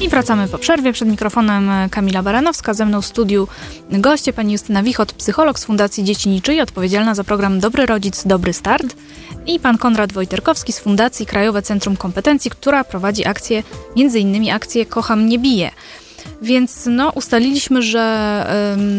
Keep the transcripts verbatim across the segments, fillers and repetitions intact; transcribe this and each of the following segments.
I wracamy po przerwie. Przed mikrofonem Kamila Baranowska, ze mną w studiu goście pani Justyna Wichot, psycholog z Fundacji Dzieci Niczyje, odpowiedzialna za program Dobry Rodzic, Dobry Start, i pan Konrad Wojterkowski z Fundacji Krajowe Centrum Kompetencji, która prowadzi akcję, między innymi akcję Kocham, nie biję. Więc no, ustaliliśmy, że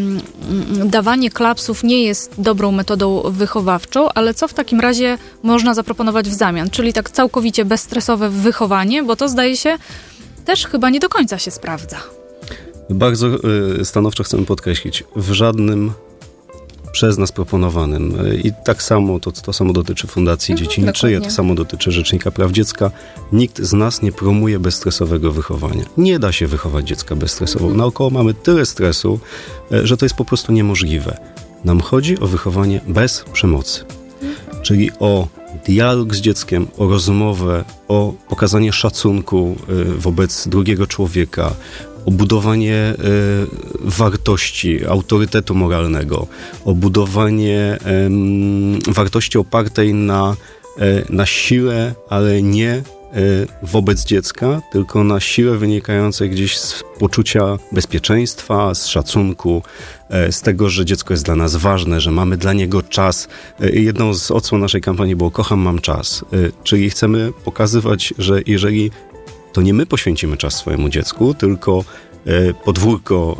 ym, dawanie klapsów nie jest dobrą metodą wychowawczą, ale co w takim razie można zaproponować w zamian? Czyli tak całkowicie bezstresowe wychowanie, bo to zdaje się też chyba nie do końca się sprawdza. Bardzo y, stanowczo chcemy podkreślić, w żadnym przez nas proponowanym y, i tak samo, to, to samo dotyczy Fundacji mhm, Dzieci Niczyje, to samo dotyczy Rzecznika Praw Dziecka, nikt z nas nie promuje bezstresowego wychowania. Nie da się wychować dziecka bezstresowo. Mhm. Naokoło mamy tyle stresu, y, że to jest po prostu niemożliwe. Nam chodzi o wychowanie bez przemocy, mhm. czyli o dialog z dzieckiem, o rozmowę, o pokazanie szacunku y, wobec drugiego człowieka, o budowanie y, wartości, autorytetu moralnego, o budowanie y, wartości opartej na, y, na sile, ale nie y, wobec dziecka, tylko na sile wynikającej gdzieś z poczucia bezpieczeństwa, z szacunku, y, z tego, że dziecko jest dla nas ważne, że mamy dla niego czas. Y, jedną z odsłon naszej kampanii było Kocham, mam czas. Y, czyli chcemy pokazywać, że jeżeli to nie my poświęcimy czas swojemu dziecku, tylko y, podwórko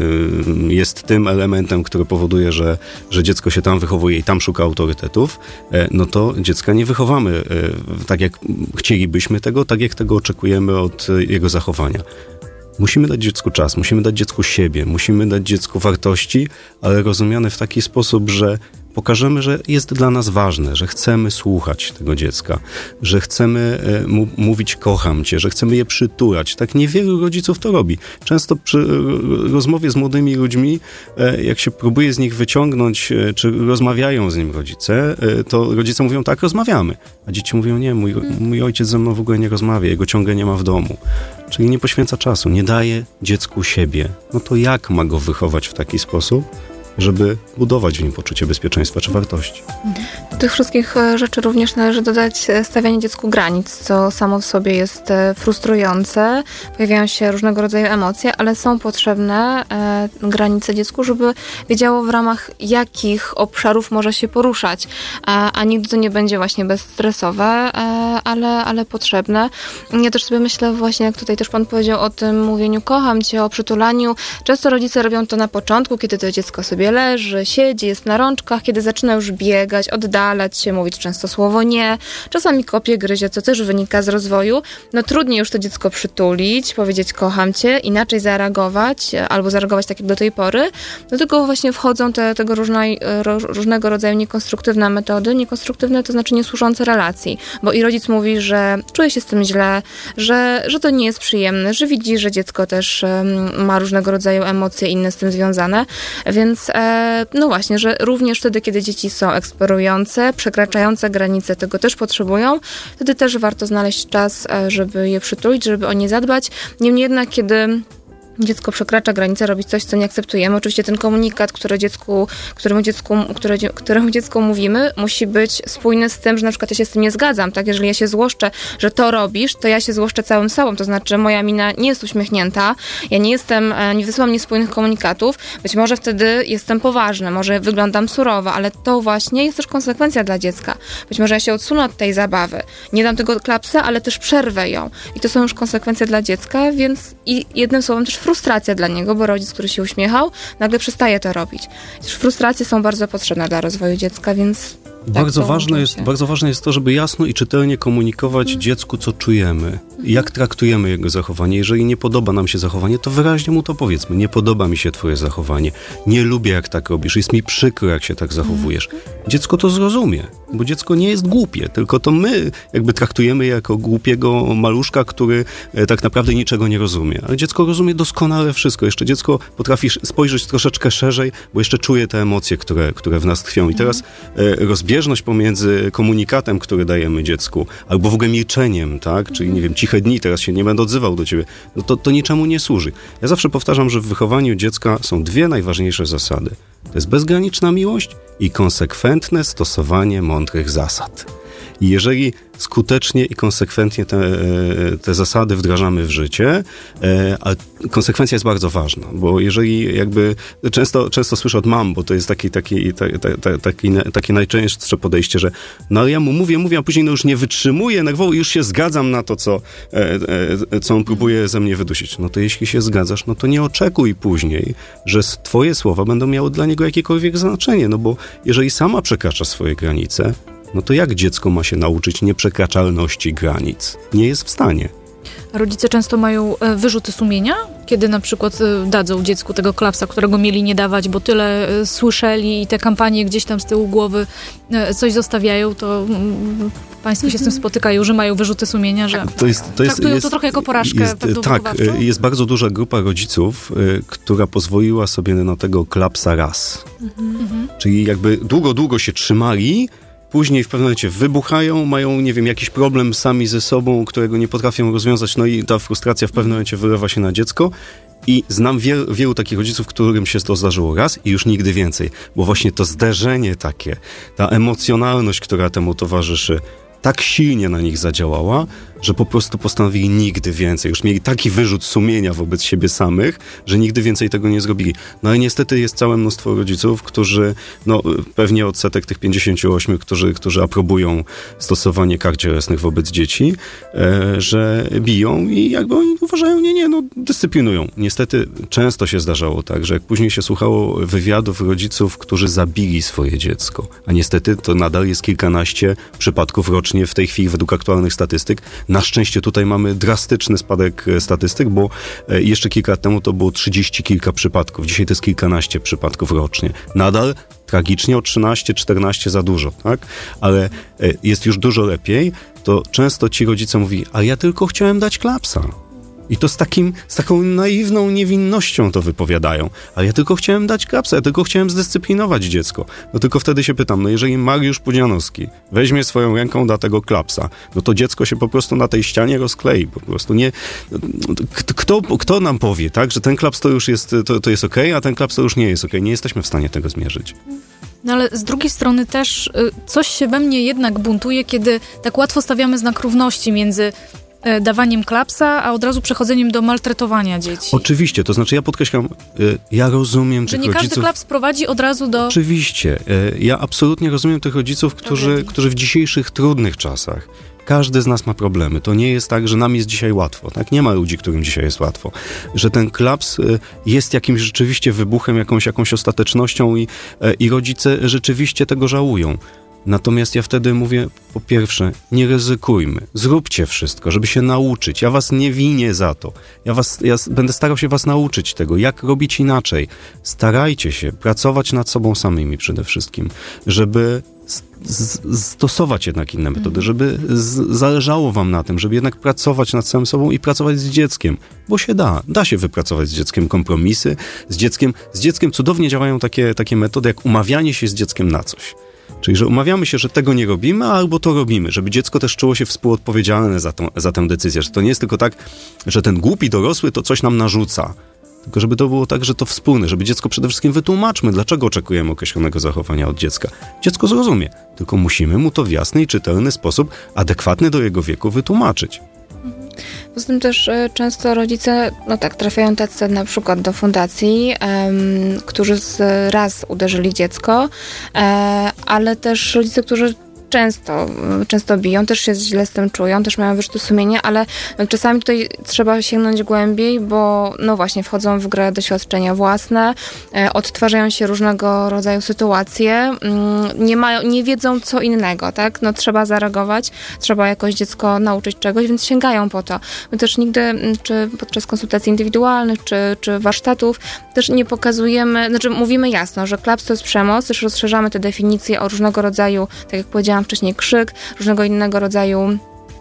y, jest tym elementem, który powoduje, że, że dziecko się tam wychowuje i tam szuka autorytetów, y, no to dziecka nie wychowamy y, tak, jak chcielibyśmy tego, tak jak tego oczekujemy od y, jego zachowania. Musimy dać dziecku czas, musimy dać dziecku siebie, musimy dać dziecku wartości, ale rozumiane w taki sposób, że pokażemy, że jest dla nas ważne, że chcemy słuchać tego dziecka, że chcemy mu mówić kocham cię, że chcemy je przytulać. Tak niewielu rodziców to robi. Często przy rozmowie z młodymi ludźmi, jak się próbuje z nich wyciągnąć, czy rozmawiają z nim rodzice, to rodzice mówią tak, rozmawiamy. A dzieci mówią nie, mój, mój ojciec ze mną w ogóle nie rozmawia, jego ciągle nie ma w domu. Czyli nie poświęca czasu, nie daje dziecku siebie. No to jak ma go wychować w taki sposób, żeby budować w nim poczucie bezpieczeństwa czy wartości? Do tych wszystkich rzeczy również należy dodać stawianie dziecku granic, co samo w sobie jest frustrujące. Pojawiają się różnego rodzaju emocje, ale są potrzebne e, granice dziecku, żeby wiedziało, w ramach jakich obszarów może się poruszać. A, a nigdy to nie będzie właśnie bezstresowe, e, ale, ale potrzebne. Ja też sobie myślę właśnie, jak tutaj też pan powiedział o tym mówieniu kocham cię, o przytulaniu. Często rodzice robią to na początku, kiedy to dziecko sobie leży, siedzi, jest na rączkach, kiedy zaczyna już biegać, oddalać się, mówić często słowo nie, czasami kopie, gryzie, co też wynika z rozwoju. No trudniej już to dziecko przytulić, powiedzieć kocham cię, inaczej zareagować, albo zareagować tak jak do tej pory. Do tego właśnie wchodzą te, tego różnej, różnego rodzaju niekonstruktywne metody. Niekonstruktywne to znaczy niesłużące relacji, bo i rodzic mówi, że czuje się z tym źle, że, że to nie jest przyjemne, że widzi, że dziecko też um, ma różnego rodzaju emocje inne z tym związane, więc no właśnie, że również wtedy, kiedy dzieci są eksplorujące, przekraczające granice, tego też potrzebują, wtedy też warto znaleźć czas, żeby je przytulić, żeby o nie zadbać. Niemniej jednak, kiedy dziecko przekracza granicę, robi coś, co nie akceptujemy. Oczywiście ten komunikat, który dziecku, któremu, dziecku, które, któremu dziecku mówimy, musi być spójny z tym, że na przykład ja się z tym nie zgadzam. Tak? Jeżeli ja się złoszczę, że to robisz, to ja się złoszczę całym sobą. To znaczy, moja mina nie jest uśmiechnięta, ja nie jestem, nie wysyłam niespójnych komunikatów. Być może wtedy jestem poważna, może wyglądam surowo, ale to właśnie jest też konsekwencja dla dziecka. Być może ja się odsunę od tej zabawy, nie dam tego klapsa, ale też przerwę ją. I to są już konsekwencje dla dziecka, więc i jednym słowem też frustracja dla niego, bo rodzic, który się uśmiechał, nagle przestaje to robić. Frustracje są bardzo potrzebne dla rozwoju dziecka, więc Bardzo, tak, ważne jest, bardzo ważne jest to, żeby jasno i czytelnie komunikować hmm. dziecku, co czujemy, jak traktujemy jego zachowanie. Jeżeli nie podoba nam się zachowanie, to wyraźnie mu to powiedzmy. Nie podoba mi się twoje zachowanie. Nie lubię, jak tak robisz. Jest mi przykro, jak się tak zachowujesz. Dziecko to zrozumie, bo dziecko nie jest głupie, tylko to my jakby traktujemy je jako głupiego maluszka, który tak naprawdę niczego nie rozumie. Ale dziecko rozumie doskonale wszystko. Jeszcze dziecko potrafi spojrzeć troszeczkę szerzej, bo jeszcze czuje te emocje, które, które w nas tkwią. I teraz rozbierze Zbieżność pomiędzy komunikatem, który dajemy dziecku, albo w ogóle milczeniem, tak? Czyli, nie wiem, ciche dni, teraz się nie będę odzywał do ciebie, no to, to niczemu nie służy. Ja zawsze powtarzam, że w wychowaniu dziecka są dwie najważniejsze zasady. To jest bezgraniczna miłość i konsekwentne stosowanie mądrych zasad. I jeżeli skutecznie i konsekwentnie te, te zasady wdrażamy w życie, a konsekwencja jest bardzo ważna, bo jeżeli jakby, często, często słyszę od mam, bo to jest taki, taki, taki, taki, takie najczęstsze podejście, że no ja mu mówię, mówię, a później no już nie wytrzymuję nerwowo i już się zgadzam na to, co, co on próbuje ze mnie wydusić. No to jeśli się zgadzasz, no to nie oczekuj później, że twoje słowa będą miały dla niego jakiekolwiek znaczenie, no bo jeżeli sama przekracza swoje granice, no to jak dziecko ma się nauczyć nieprzekraczalności granic? Nie jest w stanie. Rodzice często mają wyrzuty sumienia, kiedy na przykład dadzą dziecku tego klapsa, którego mieli nie dawać, bo tyle słyszeli i te kampanie gdzieś tam z tyłu głowy coś zostawiają, to państwo się z tym spotykają, że mają wyrzuty sumienia, że to jest, to jest, traktują jest, to trochę jako porażkę jest, pewną tak, wychowawczą. Jest bardzo duża grupa rodziców, y, która pozwoliła sobie na tego klapsa raz. Mhm. Czyli jakby długo, długo się trzymali, później w pewnym momencie wybuchają, mają, nie wiem, jakiś problem sami ze sobą, którego nie potrafią rozwiązać, no i ta frustracja w pewnym momencie wylewa się na dziecko. I znam wielu, wielu takich rodziców, którym się to zdarzyło raz i już nigdy więcej. Bo właśnie to zderzenie takie, ta emocjonalność, która temu towarzyszy, tak silnie na nich zadziałała, że po prostu postanowili nigdy więcej. Już mieli taki wyrzut sumienia wobec siebie samych, że nigdy więcej tego nie zrobili. No i niestety jest całe mnóstwo rodziców, którzy, no pewnie odsetek tych pięćdziesięciu ośmiu, którzy, którzy aprobują stosowanie kar cielesnych wobec dzieci, e, że biją i jakby oni uważają, nie, nie, no dyscyplinują. Niestety często się zdarzało tak, że jak później się słuchało wywiadów rodziców, którzy zabili swoje dziecko, a niestety to nadal jest kilkanaście przypadków rocznie w tej chwili według aktualnych statystyk. Na szczęście tutaj mamy drastyczny spadek statystyk, bo jeszcze kilka lat temu to było trzydzieści kilka przypadków. Dzisiaj to jest kilkanaście przypadków rocznie. Nadal tragicznie o trzynaście czternaście za dużo, tak? Ale jest już dużo lepiej. To często ci rodzice mówią, a ja tylko chciałem dać klapsa. I to z, takim, z taką naiwną niewinnością to wypowiadają. Ale ja tylko chciałem dać klapsa, ja tylko chciałem zdyscyplinować dziecko. No tylko wtedy się pytam, no jeżeli Mariusz Pudzianowski weźmie swoją ręką, da tego klapsa, no to dziecko się po prostu na tej ścianie rozklei. Po prostu nie... Kto, kto nam powie, tak, że ten klaps to już jest, to, to jest okej, a ten klaps to już nie jest okej. Nie jesteśmy w stanie tego zmierzyć. No ale z drugiej strony też y, coś się we mnie jednak buntuje, kiedy tak łatwo stawiamy znak równości między dawaniem klapsa, a od razu przechodzeniem do maltretowania dzieci. Oczywiście, to znaczy ja podkreślam, ja rozumiem że tych nie rodziców... każdy klaps prowadzi od razu do... Oczywiście, ja absolutnie rozumiem tych rodziców, którzy, którzy w dzisiejszych trudnych czasach, każdy z nas ma problemy. To nie jest tak, że nam jest dzisiaj łatwo. Tak? Nie ma ludzi, którym dzisiaj jest łatwo. Że ten klaps jest jakimś rzeczywiście wybuchem, jakąś, jakąś ostatecznością i, i rodzice rzeczywiście tego żałują. Natomiast ja wtedy mówię, po pierwsze, nie ryzykujmy, zróbcie wszystko, żeby się nauczyć. Ja was nie winię za to. Ja, was, ja będę starał się was nauczyć tego, jak robić inaczej. Starajcie się pracować nad sobą samymi przede wszystkim, żeby z- stosować jednak inne metody, żeby z- zależało wam na tym, żeby jednak pracować nad samym sobą i pracować z dzieckiem, bo się da. Da się wypracować z dzieckiem kompromisy, z dzieckiem, z dzieckiem cudownie działają takie, takie metody, jak umawianie się z dzieckiem na coś. Czyli, że umawiamy się, że tego nie robimy, albo to robimy, żeby dziecko też czuło się współodpowiedzialne za, tą, za tę decyzję, że to nie jest tylko tak, że ten głupi dorosły to coś nam narzuca, tylko żeby to było tak, że to wspólne, żeby dziecko przede wszystkim wytłumaczmy, dlaczego oczekujemy określonego zachowania od dziecka. Dziecko zrozumie, tylko musimy mu to w jasny i czytelny sposób, adekwatny do jego wieku, wytłumaczyć. Poza tym też y, często rodzice, no tak, trafiają tacy na przykład do fundacji, um, którzy z, raz uderzyli dziecko, e, ale też rodzice, którzy często, często biją, też się źle z tym czują, też mają wyrzuty sumienia, ale czasami tutaj trzeba sięgnąć głębiej, bo no właśnie wchodzą w grę doświadczenia własne, e, odtwarzają się różnego rodzaju sytuacje, mm, nie mają, nie wiedzą co innego, tak? No trzeba zareagować, trzeba jakoś dziecko nauczyć czegoś, więc sięgają po to. My też nigdy, czy podczas konsultacji indywidualnych, czy, czy warsztatów, też nie pokazujemy, znaczy mówimy jasno, że klaps to jest przemoc, też rozszerzamy te definicje o różnego rodzaju, tak jak powiedziałam wcześniej, krzyk, różnego innego rodzaju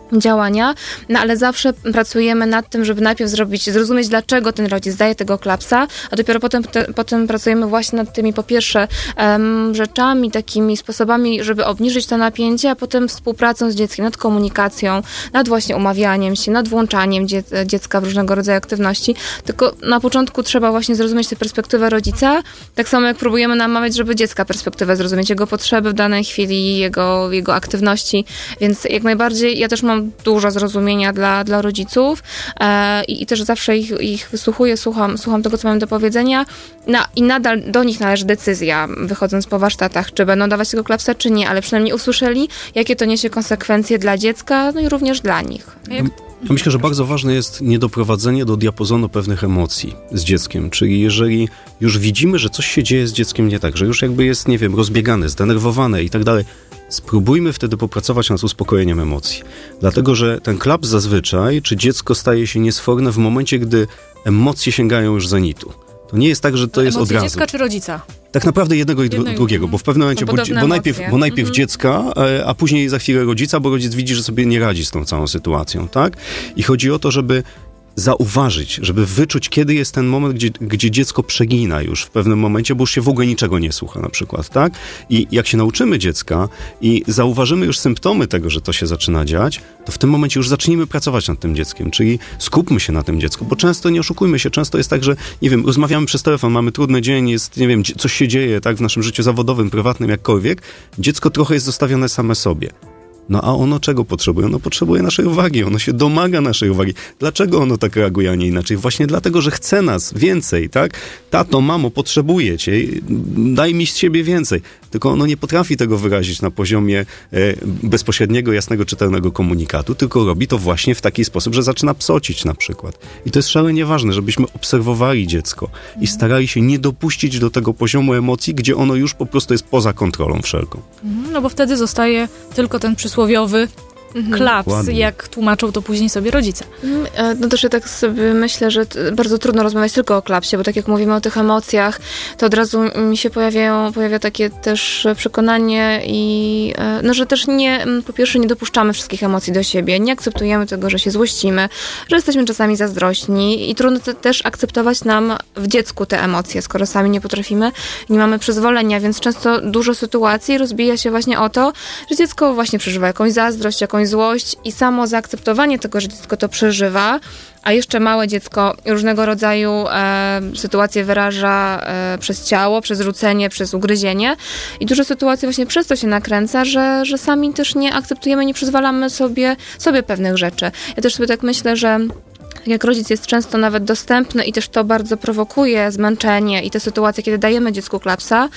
działania, no ale zawsze pracujemy nad tym, żeby najpierw zrobić, zrozumieć, dlaczego ten rodzic daje tego klapsa, a dopiero potem, te, potem pracujemy właśnie nad tymi po pierwsze um, rzeczami, takimi sposobami, żeby obniżyć to napięcie, a potem współpracą z dzieckiem, nad komunikacją, nad właśnie umawianiem się, nad włączaniem dzie- dziecka w różnego rodzaju aktywności. Tylko na początku trzeba właśnie zrozumieć tę perspektywę rodzica, tak samo jak próbujemy namawiać, żeby dziecka perspektywę zrozumieć, jego potrzeby w danej chwili, jego, jego aktywności, więc jak najbardziej ja też mam dużo zrozumienia dla, dla rodziców e, i, i też zawsze ich, ich wysłuchuję, słucham, słucham tego, co mają do powiedzenia na, i nadal do nich należy decyzja, wychodząc po warsztatach, czy będą dawać tego klapsa, czy nie, ale przynajmniej usłyszeli, jakie to niesie konsekwencje dla dziecka, no i również dla nich. Ja myślę, że bardzo ważne jest niedoprowadzenie do diapazonu pewnych emocji z dzieckiem, czyli jeżeli już widzimy, że coś się dzieje z dzieckiem nie tak, że już jakby jest, nie wiem, rozbiegane, zdenerwowane i tak dalej, spróbujmy wtedy popracować nad uspokojeniem emocji. Dlatego, że ten klaps zazwyczaj, czy dziecko staje się niesforne w momencie, gdy emocje sięgają już zenitu. To nie jest tak, że to jest od razu. Dziecka czy rodzica? Tak naprawdę jednego i jednego. drugiego, bo w pewnym momencie, bo, bo najpierw, bo najpierw mm-hmm. dziecka, a później za chwilę rodzica, bo rodzic widzi, że sobie nie radzi z tą całą sytuacją, tak? I chodzi o to, żeby zauważyć, żeby wyczuć, kiedy jest ten moment, gdzie, gdzie dziecko przegina już w pewnym momencie, bo już się w ogóle niczego nie słucha na przykład, tak? I jak się nauczymy dziecka i zauważymy już symptomy tego, że to się zaczyna dziać, to w tym momencie już zacznijmy pracować nad tym dzieckiem, czyli skupmy się na tym dziecku, bo często, nie oszukujmy się, często jest tak, że, nie wiem, rozmawiamy przez telefon, mamy trudny dzień, jest, nie wiem, coś się dzieje, tak, w naszym życiu zawodowym, prywatnym, jakkolwiek, dziecko trochę jest zostawione same sobie. No a ono czego potrzebuje? Ono potrzebuje naszej uwagi, ono się domaga naszej uwagi. Dlaczego ono tak reaguje, a nie inaczej? Właśnie dlatego, że chce nas więcej, tak? Tato, mamo, potrzebuję cię, daj mi z siebie więcej. Tylko ono nie potrafi tego wyrazić na poziomie e, bezpośredniego, jasnego, czytelnego komunikatu, tylko robi to właśnie w taki sposób, że zaczyna psocić na przykład. I to jest szalenie ważne, żebyśmy obserwowali dziecko i starali się nie dopuścić do tego poziomu emocji, gdzie ono już po prostu jest poza kontrolą wszelką. No bo wtedy zostaje tylko ten przysłowiowy klaps, Ładnie. jak tłumaczą to później sobie rodzice. No też ja tak sobie myślę, że bardzo trudno rozmawiać tylko o klapsie, bo tak jak mówimy o tych emocjach, to od razu mi się pojawiają, pojawia takie też przekonanie i no, że też nie, po pierwsze nie dopuszczamy wszystkich emocji do siebie, nie akceptujemy tego, że się złościmy, że jesteśmy czasami zazdrośni i trudno też akceptować nam w dziecku te emocje, skoro sami nie potrafimy, nie mamy przyzwolenia, więc często dużo sytuacji rozbija się właśnie o to, że dziecko właśnie przeżywa jakąś zazdrość, jakąś złość i samo zaakceptowanie tego, że dziecko to przeżywa, a jeszcze małe dziecko różnego rodzaju e, sytuacje wyraża e, przez ciało, przez rzucenie, przez ugryzienie i dużo sytuacji właśnie przez to się nakręca, że, że sami też nie akceptujemy, nie przyzwalamy sobie, sobie pewnych rzeczy. Ja też sobie tak myślę, że jak rodzic jest często nawet dostępny i też to bardzo prowokuje zmęczenie i te sytuacje, kiedy dajemy dziecku klapsa,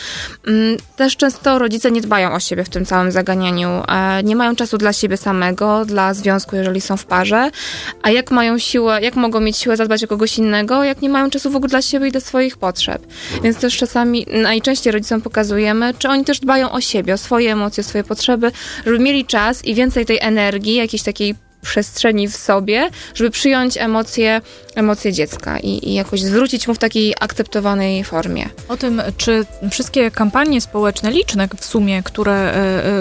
też często rodzice nie dbają o siebie w tym całym zaganianiu. Nie mają czasu dla siebie samego, dla związku, jeżeli są w parze, a jak mają siłę, jak mogą mieć siłę zadbać o kogoś innego, jak nie mają czasu w ogóle dla siebie i dla swoich potrzeb. Więc też czasami, najczęściej rodzicom pokazujemy, czy oni też dbają o siebie, o swoje emocje, o swoje potrzeby, żeby mieli czas i więcej tej energii, jakiejś takiej przestrzeni w sobie, żeby przyjąć emocje, emocje dziecka i, i jakoś zwrócić mu w takiej akceptowanej formie. O tym, czy wszystkie kampanie społeczne, liczne w sumie, które,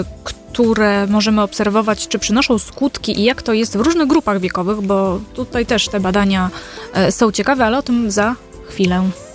które możemy obserwować, czy przynoszą skutki i jak to jest w różnych grupach wiekowych, bo tutaj też te badania są ciekawe, ale o tym za chwilę.